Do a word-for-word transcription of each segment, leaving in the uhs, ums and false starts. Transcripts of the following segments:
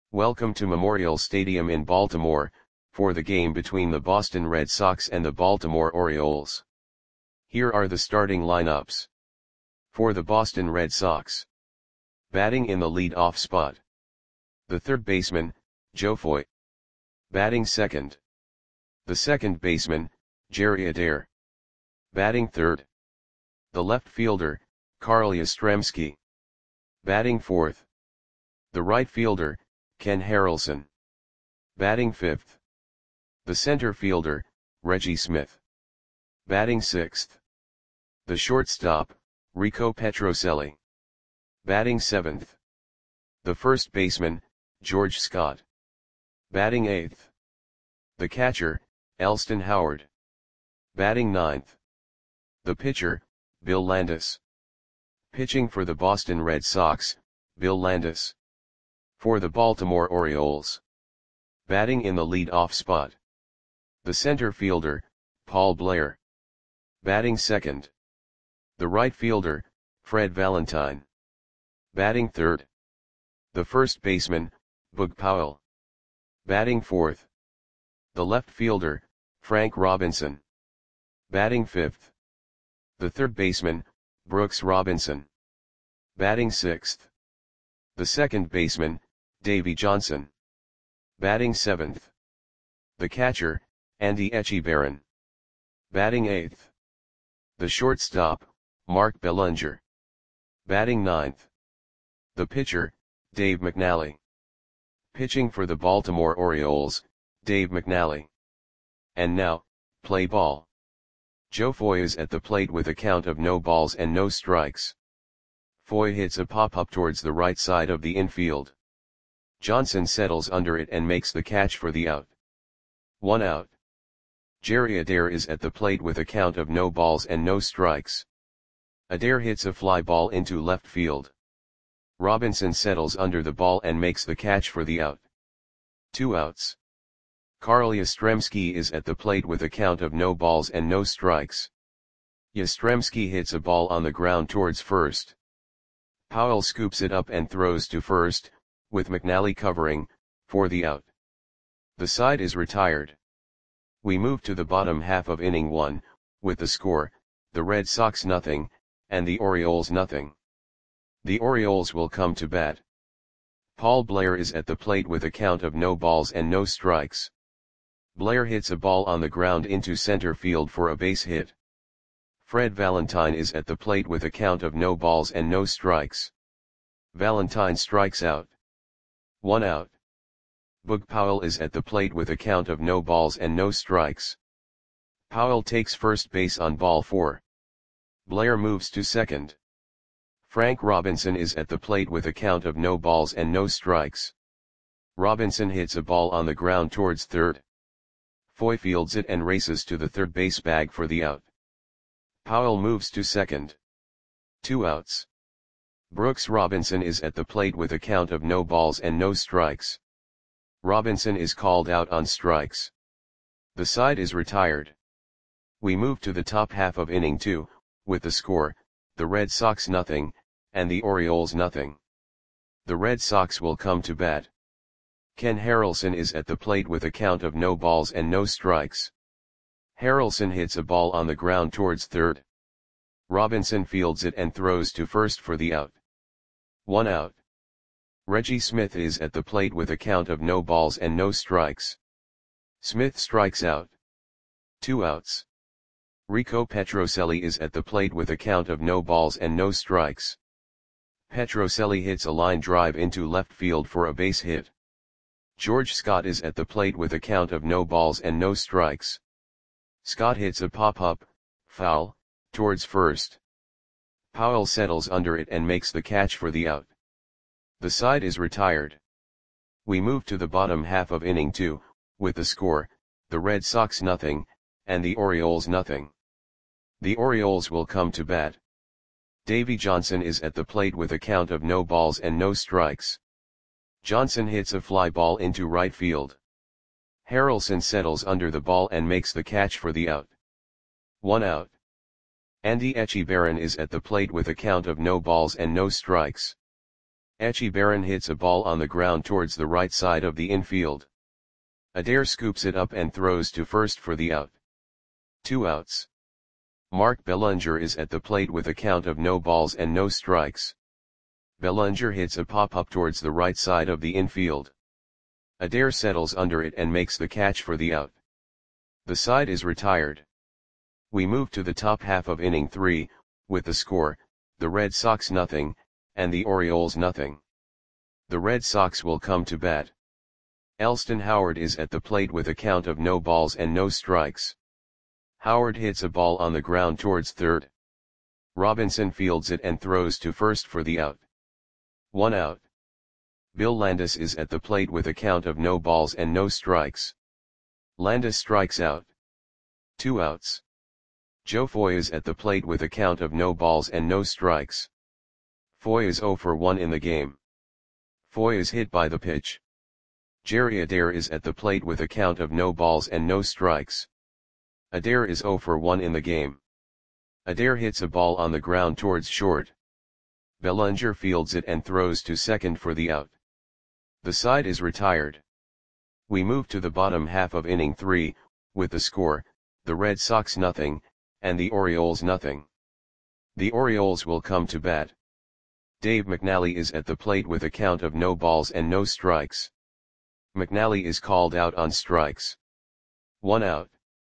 Welcome to Memorial Stadium in Baltimore, for the game between the Boston Red Sox and the Baltimore Orioles. Here are the starting lineups. For the Boston Red Sox. Batting in the lead-off spot. The third baseman, Joe Foy. Batting second. The second baseman, Jerry Adair. Batting third. The left fielder, Carl Yastrzemski. Batting fourth. The right fielder, Ken Harrelson. Batting fifth. The center fielder, Reggie Smith. Batting sixth. The shortstop, Rico Petrocelli. Batting seventh. The first baseman, George Scott. Batting eighth. The catcher, Elston Howard. Batting ninth. The pitcher, Bill Landis. Pitching for the Boston Red Sox, Bill Landis. For the Baltimore Orioles. Batting in the lead-off spot. The center fielder, Paul Blair. Batting second. The right fielder, Fred Valentine. Batting third. The first baseman, Boog Powell. Batting fourth. The left fielder, Frank Robinson. Batting fifth. The third baseman, Brooks Robinson. Batting sixth. The second baseman, Davey Johnson. Batting seventh. The catcher, Andy Etchebarren. Batting eighth. The shortstop, Mark Bellinger. Batting ninth. The pitcher, Dave McNally. Pitching for the Baltimore Orioles, Dave McNally. And now, play ball. Joe Foy is at the plate with a count of no balls and no strikes. Foy hits a pop-up towards the right side of the infield. Johnson settles under it and makes the catch for the out. One out. Jerry Adair is at the plate with a count of no balls and no strikes. Adair hits a fly ball into left field. Robinson settles under the ball and makes the catch for the out. Two outs. Carl Yastrzemski is at the plate with a count of no balls and no strikes. Yastrzemski hits a ball on the ground towards first. Powell scoops it up and throws to first, with McNally covering, for the out. The side is retired. We move to the bottom half of inning one, with the score, the Red Sox nothing, and the Orioles nothing. The Orioles will come to bat. Paul Blair is at the plate with a count of no balls and no strikes. Blair hits a ball on the ground into center field for a base hit. Fred Valentine is at the plate with a count of no balls and no strikes. Valentine strikes out. One out. Boog Powell is at the plate with a count of no balls and no strikes. Powell takes first base on ball four. Blair moves to second. Frank Robinson is at the plate with a count of no balls and no strikes. Robinson hits a ball on the ground towards third. Foy fields it and races to the third base bag for the out. Powell moves to second. Two outs. Brooks Robinson is at the plate with a count of no balls and no strikes. Robinson is called out on strikes. The side is retired. We move to the top half of inning two, with the score, the Red Sox nothing, and the Orioles nothing. The Red Sox will come to bat. Ken Harrelson is at the plate with a count of no balls and no strikes. Harrelson hits a ball on the ground towards third. Robinson fields it and throws to first for the out. One out. Reggie Smith is at the plate with a count of no balls and no strikes. Smith strikes out. Two outs. Rico Petrocelli is at the plate with a count of no balls and no strikes. Petrocelli hits a line drive into left field for a base hit. George Scott is at the plate with a count of no balls and no strikes. Scott hits a pop-up, foul, towards first. Powell settles under it and makes the catch for the out. The side is retired. We move to the bottom half of inning two, with the score, the Red Sox nothing, and the Orioles nothing. The Orioles will come to bat. Davey Johnson is at the plate with a count of no balls and no strikes. Johnson hits a fly ball into right field. Harrelson settles under the ball and makes the catch for the out. One out. Andy Etchebarren is at the plate with a count of no balls and no strikes. Echebarren hits a ball on the ground towards the right side of the infield. Adair scoops it up and throws to first for the out. Two outs. Mark Belanger is at the plate with a count of no balls and no strikes. Belanger hits a pop-up towards the right side of the infield. Adair settles under it and makes the catch for the out. The side is retired. We move to the top half of inning three, with the score, the Red Sox nothing, and the Orioles nothing. The Red Sox will come to bat. Elston Howard is at the plate with a count of no balls and no strikes. Howard hits a ball on the ground towards third. Robinson fields it and throws to first for the out. One out. Bill Landis is at the plate with a count of no balls and no strikes. Landis strikes out. Two outs. Joe Foy is at the plate with a count of no balls and no strikes. Foy is oh for one in the game. Foy is hit by the pitch. Jerry Adair is at the plate with a count of no balls and no strikes. Adair is oh for one in the game. Adair hits a ball on the ground towards short. Belanger fields it and throws to second for the out. The side is retired. We move to the bottom half of inning three, with the score, the Red Sox nothing, and the Orioles nothing. The Orioles will come to bat. Dave McNally is at the plate with a count of no balls and no strikes. McNally is called out on strikes. One out.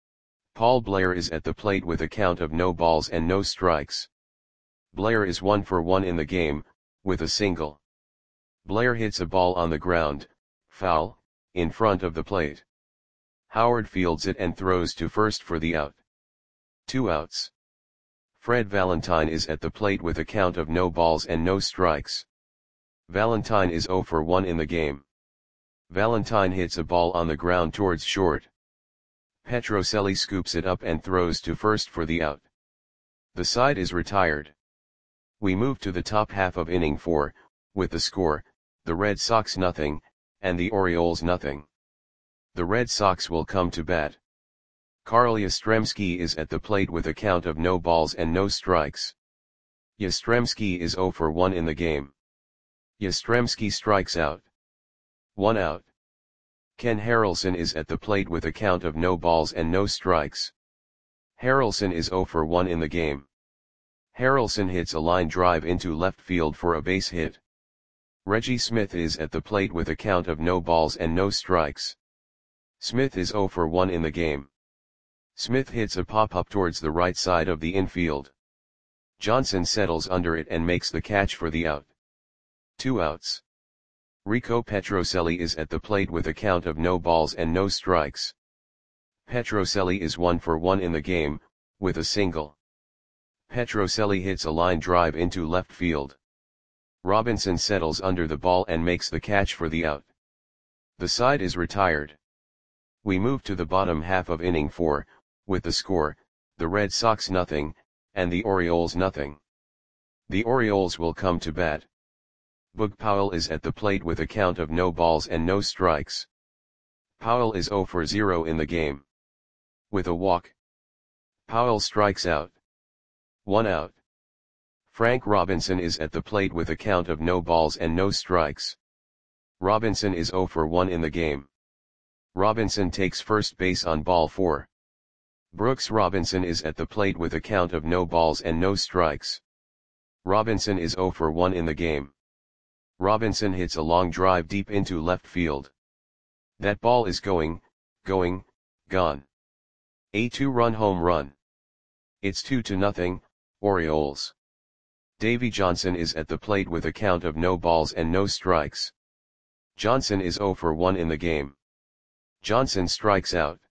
Paul Blair is at the plate with a count of no balls and no strikes. Blair is one for one in the game, with a single. Blair hits a ball on the ground, foul, in front of the plate. Howard fields it and throws to first for the out. Two outs. Fred Valentine is at the plate with a count of no balls and no strikes. Valentine is oh for one in the game. Valentine hits a ball on the ground towards short. Petrocelli scoops it up and throws to first for the out. The side is retired. We move to the top half of inning four, with the score, the Red Sox nothing, and the Orioles nothing. The Red Sox will come to bat. Carl Yastrzemski is at the plate with a count of no balls and no strikes. Yastrzemski is oh for one in the game. Yastrzemski strikes out. One out. Ken Harrelson is at the plate with a count of no balls and no strikes. Harrelson is oh for one in the game. Harrelson hits a line drive into left field for a base hit. Reggie Smith is at the plate with a count of no balls and no strikes. Smith is oh for one in the game. Smith hits a pop-up towards the right side of the infield. Johnson settles under it and makes the catch for the out. Two outs. Rico Petrocelli is at the plate with a count of no balls and no strikes. Petrocelli is one for one in the game, with a single. Petrocelli hits a line drive into left field. Robinson settles under the ball and makes the catch for the out. The side is retired. We move to the bottom half of inning four, with the score, the Red Sox nothing, and the Orioles nothing. The Orioles will come to bat. Boog Powell is at the plate with a count of no balls and no strikes. Powell is oh for zero in the game. With a walk. Powell strikes out. One out. Frank Robinson is at the plate with a count of no balls and no strikes. Robinson is oh for one in the game. Robinson takes first base on ball four. Brooks Robinson is at the plate with a count of no balls and no strikes. Robinson is oh for one in the game. Robinson hits a long drive deep into left field. That ball is going, going, gone. A two-run home run. It's two to nothing, Orioles. Davy Johnson is at the plate with a count of no balls and no strikes. Johnson is oh for one in the game. Johnson strikes out.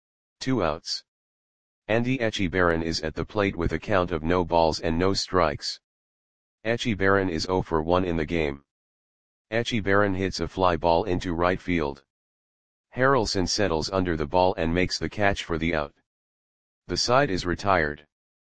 Two outs. Andy Echebarren is at the plate with a count of no balls and no strikes. Echebarren is oh for one in the game. Echebarren hits a fly ball into right field. Harrelson settles under the ball and makes the catch for the out. The side is retired.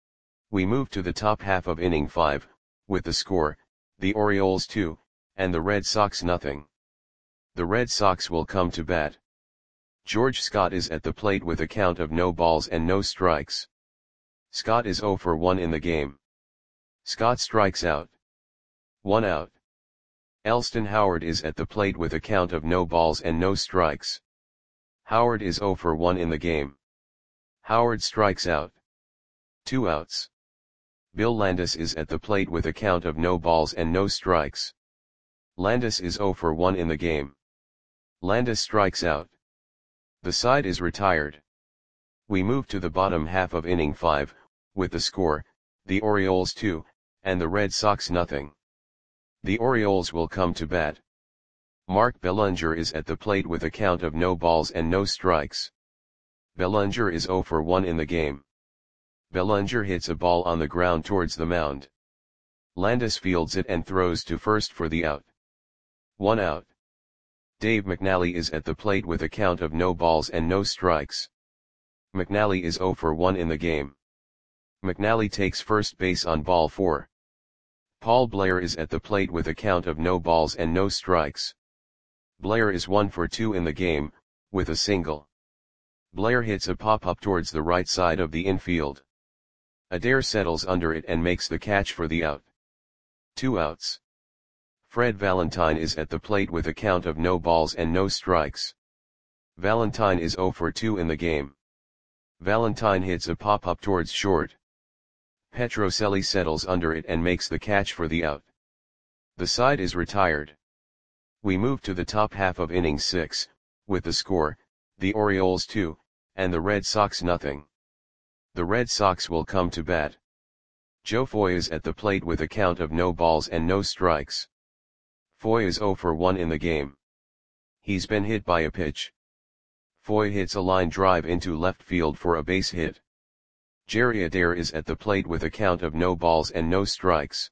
We move to the top half of inning five, with the score, the Orioles two, and the Red Sox nothing. The Red Sox will come to bat. George Scott is at the plate with a count of no balls and no strikes. Scott is oh for one in the game. Scott strikes out. One out. Elston Howard is at the plate with a count of no balls and no strikes. Howard is zero for one in the game. Howard strikes out. Two outs. Bill Landis is at the plate with a count of no balls and no strikes. Landis is zero for one in the game. Landis strikes out. The side is retired. We move to the bottom half of inning five, with the score, the Orioles two, and the Red Sox nothing. The Orioles will come to bat. Mark Belanger is at the plate with a count of no balls and no strikes. Belanger is zero for one in the game. Belanger hits a ball on the ground towards the mound. Landis fields it and throws to first for the out. One out. Dave McNally is at the plate with a count of no balls and no strikes. McNally is zero for one in the game. McNally takes first base on ball four. Paul Blair is at the plate with a count of no balls and no strikes. Blair is one for two in the game, with a single. Blair hits a pop-up towards the right side of the infield. Adair settles under it and makes the catch for the out. Two outs. Fred Valentine is at the plate with a count of no balls and no strikes. Valentine is zero for two in the game. Valentine hits a pop-up towards short. Petrocelli settles under it and makes the catch for the out. The side is retired. We move to the top half of inning six, with the score, the Orioles two, and the Red Sox nothing. The Red Sox will come to bat. Joe Foy is at the plate with a count of no balls and no strikes. Foy is zero for one in the game. He's been hit by a pitch. Foy hits a line drive into left field for a base hit. Jerry Adair is at the plate with a count of no balls and no strikes.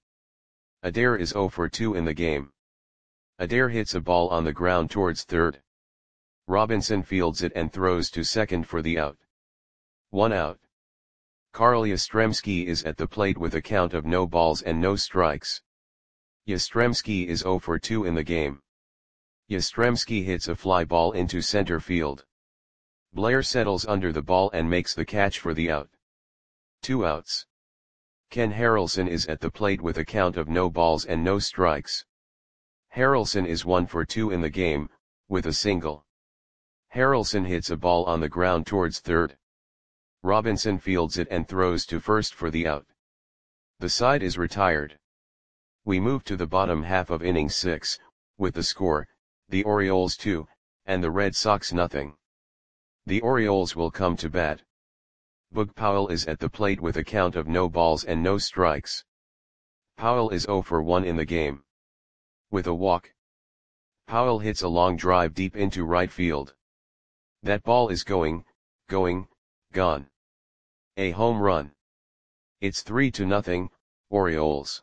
Adair is zero for two in the game. Adair hits a ball on the ground towards third. Robinson fields it and throws to second for the out. One out. Carl Yastrzemski is at the plate with a count of no balls and no strikes. Yastrzemski is zero for two in the game. Yastrzemski hits a fly ball into center field. Blair settles under the ball and makes the catch for the out. Two outs. Ken Harrelson is at the plate with a count of no balls and no strikes. Harrelson is one for two in the game, with a single. Harrelson hits a ball on the ground towards third. Robinson fields it and throws to first for the out. The side is retired. We move to the bottom half of inning six, with the score, the Orioles two, and the Red Sox nothing. The Orioles will come to bat. Boog Powell is at the plate with a count of no balls and no strikes. Powell is zero for one in the game. With a walk. Powell hits a long drive deep into right field. That ball is going, going, gone. A home run. It's three to nothing, Orioles.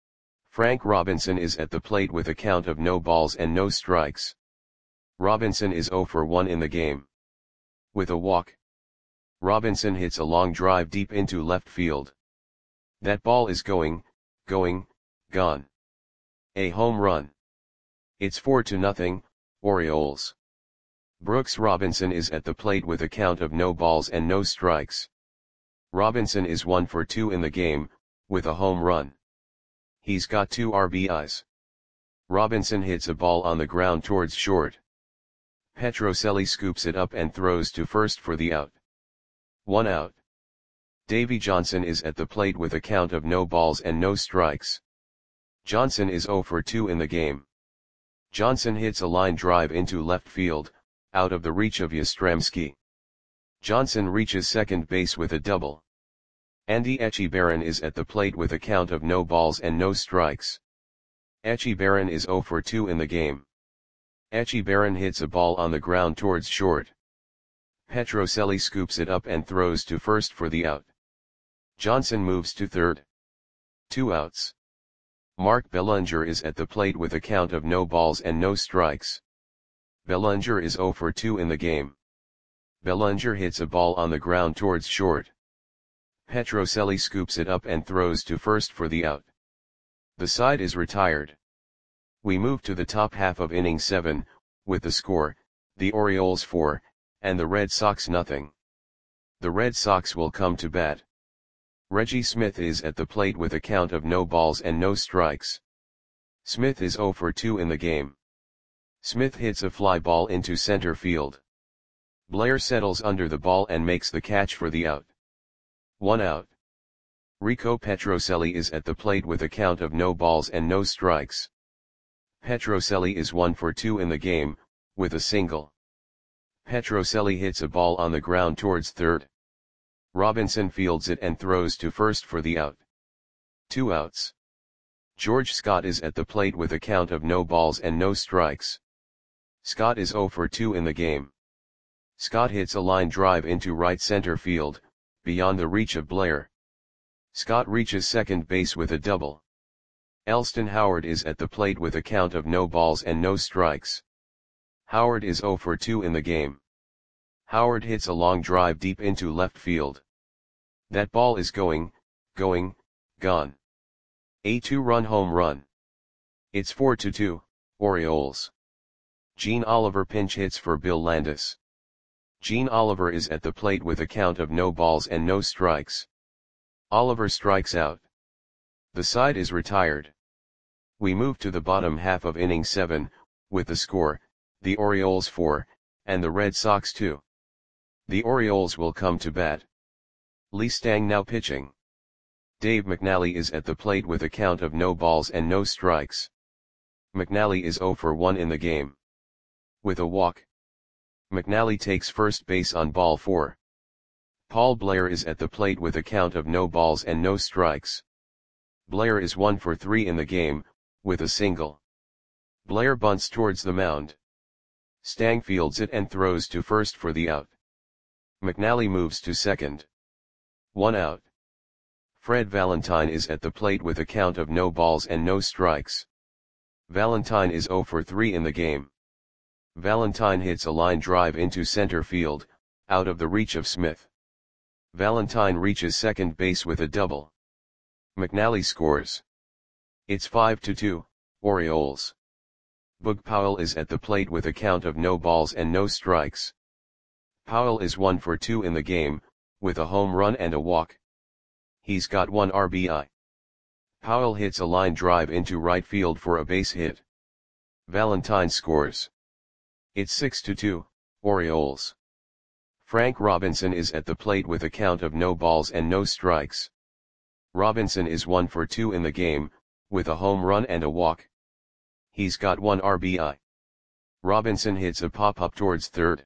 Frank Robinson is at the plate with a count of no balls and no strikes. Robinson is zero for one in the game. With a walk. Robinson hits a long drive deep into left field. That ball is going, going, gone. A home run. It's four to nothing, Orioles. Brooks Robinson is at the plate with a count of no balls and no strikes. Robinson is one for two in the game, with a home run. He's got two R B Is. Robinson hits a ball on the ground towards short. Petrocelli scoops it up and throws to first for the out. One out. Davy Johnson is at the plate with a count of no balls and no strikes. Johnson is zero for two in the game. Johnson hits a line drive into left field, out of the reach of Yastrzemski. Johnson reaches second base with a double. Andy Etchebarren is at the plate with a count of no balls and no strikes. Etchebarren is zero for two in the game. Etchebarren hits a ball on the ground towards short. Petrocelli scoops it up and throws to first for the out. Johnson moves to third. Two outs. Mark Belanger is at the plate with a count of no balls and no strikes. Belanger is zero for two in the game. Belanger hits a ball on the ground towards short. Petrocelli scoops it up and throws to first for the out. The side is retired. We move to the top half of inning seven, with the score, the Orioles four, and the Red Sox nothing. The Red Sox will come to bat. Reggie Smith is at the plate with a count of no balls and no strikes. Smith is zero for two in the game. Smith hits a fly ball into center field. Blair settles under the ball and makes the catch for the out. One out. Rico Petrocelli is at the plate with a count of no balls and no strikes. Petrocelli is one for two in the game, with a single. Petrocelli hits a ball on the ground towards third. Robinson fields it and throws to first for the out. Two outs. George Scott is at the plate with a count of no balls and no strikes. Scott is zero for two in the game. Scott hits a line drive into right center field, beyond the reach of Blair. Scott reaches second base with a double. Elston Howard is at the plate with a count of no balls and no strikes. Howard is zero for two in the game. Howard hits a long drive deep into left field. That ball is going, going, gone. A two-run home run. It's four to two, Orioles. Gene Oliver pinch hits for Bill Landis. Gene Oliver is at the plate with a count of no balls and no strikes. Oliver strikes out. The side is retired. We move to the bottom half of inning seven, with the score, the Orioles four, and the Red Sox two. The Orioles will come to bat. Lee Stang now pitching. Dave McNally is at the plate with a count of no balls and no strikes. McNally is zero for one in the game. With a walk. McNally takes first base on ball four. Paul Blair is at the plate with a count of no balls and no strikes. Blair is one for three in the game, with a single. Blair bunts towards the mound. Stang fields it and throws to first for the out. McNally moves to second. One out. Fred Valentine is at the plate with a count of no balls and no strikes. Valentine is zero for three in the game. Valentine hits a line drive into center field, out of the reach of Smith. Valentine reaches second base with a double. McNally scores. It's five to two, Orioles. Boog Powell is at the plate with a count of no balls and no strikes. Powell is one for two in the game, with a home run and a walk. He's got one R B I. Powell hits a line drive into right field for a base hit. Valentine scores. It's six to two, Orioles. Frank Robinson is at the plate with a count of no balls and no strikes. Robinson is one for two in the game, with a home run and a walk. He's got one R B I. Robinson hits a pop-up towards third.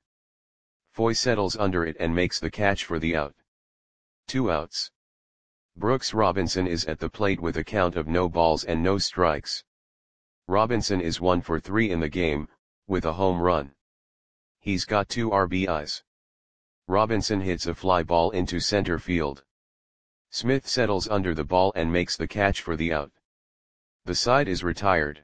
Foy settles under it and makes the catch for the out. Two outs. Brooks Robinson is at the plate with a count of no balls and no strikes. Robinson is one for three in the game, with a home run. He's got two R B Is. Robinson hits a fly ball into center field. Smith settles under the ball and makes the catch for the out. The side is retired.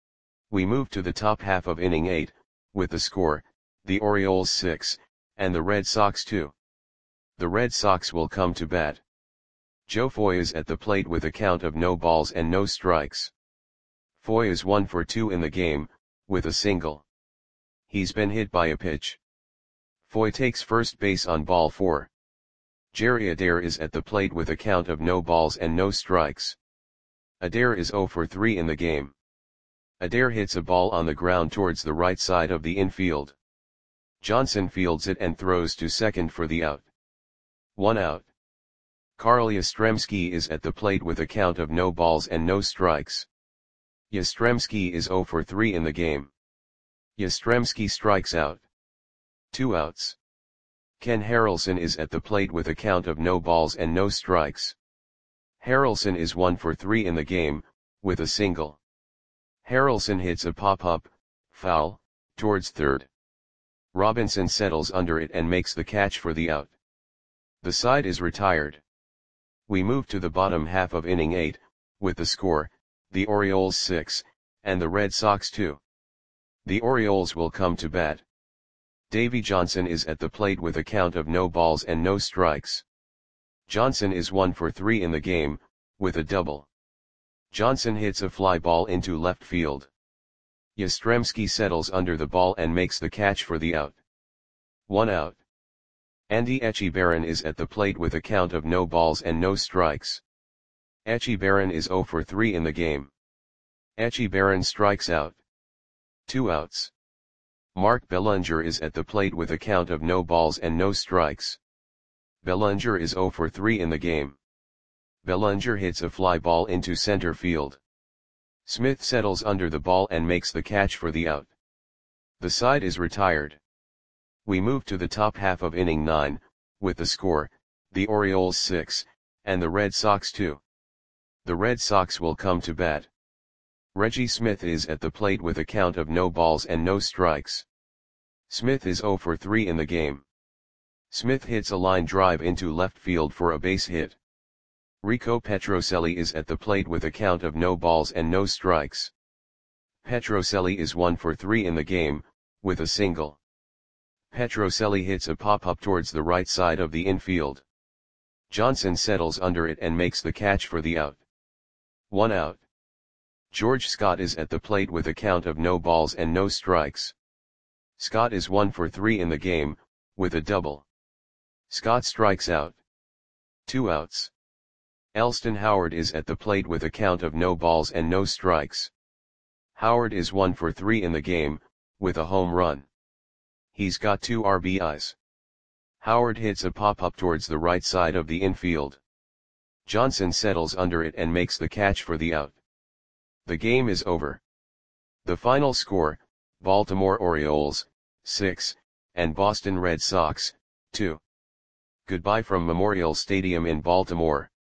We move to the top half of inning eight, with the score, the Orioles six, and the Red Sox two. The Red Sox will come to bat. Joe Foy is at the plate with a count of no balls and no strikes. Foy is one for two in the game, with a single. He's been hit by a pitch. Foy takes first base on ball four. Jerry Adair is at the plate with a count of no balls and no strikes. Adair is zero for three in the game. Adair hits a ball on the ground towards the right side of the infield. Johnson fields it and throws to second for the out. One out. Carl Yastrzemski is at the plate with a count of no balls and no strikes. Yastrzemski is zero for three in the game. Yastrzemski strikes out. Two outs. Ken Harrelson is at the plate with a count of no balls and no strikes. Harrelson is one for three in the game, with a single. Harrelson hits a pop-up, foul, towards third. Robinson settles under it and makes the catch for the out. The side is retired. We move to the bottom half of inning eight, with the score, the Orioles six, and the Red Sox two. The Orioles will come to bat. Davy Johnson is at the plate with a count of no balls and no strikes. Johnson is one for three in the game, with a double. Johnson hits a fly ball into left field. Yastrzemski settles under the ball and makes the catch for the out. One out. Andy Echebarren is at the plate with a count of no balls and no strikes. Echebarren is zero for three in the game. Echi Baron strikes out. Two outs. Mark Bellinger is at the plate with a count of no balls and no strikes. Bellinger is zero for three in the game. Bellinger hits a fly ball into center field. Smith settles under the ball and makes the catch for the out. The side is retired. We move to the top half of inning nine, with the score, the Orioles six, and the Red Sox two. The Red Sox will come to bat. Reggie Smith is at the plate with a count of no balls and no strikes. Smith is zero for three in the game. Smith hits a line drive into left field for a base hit. Rico Petrocelli is at the plate with a count of no balls and no strikes. Petrocelli is one for three in the game, with a single. Petrocelli hits a pop-up towards the right side of the infield. Johnson settles under it and makes the catch for the out. One out. George Scott is at the plate with a count of no balls and no strikes. Scott is one for three in the game, with a double. Scott strikes out. Two outs. Elston Howard is at the plate with a count of no balls and no strikes. Howard is one for three in the game, with a home run. He's got two R B Is. Howard hits a pop-up towards the right side of the infield. Johnson settles under it and makes the catch for the out. The game is over. The final score, Baltimore Orioles, six, and Boston Red Sox, two. Goodbye from Memorial Stadium in Baltimore.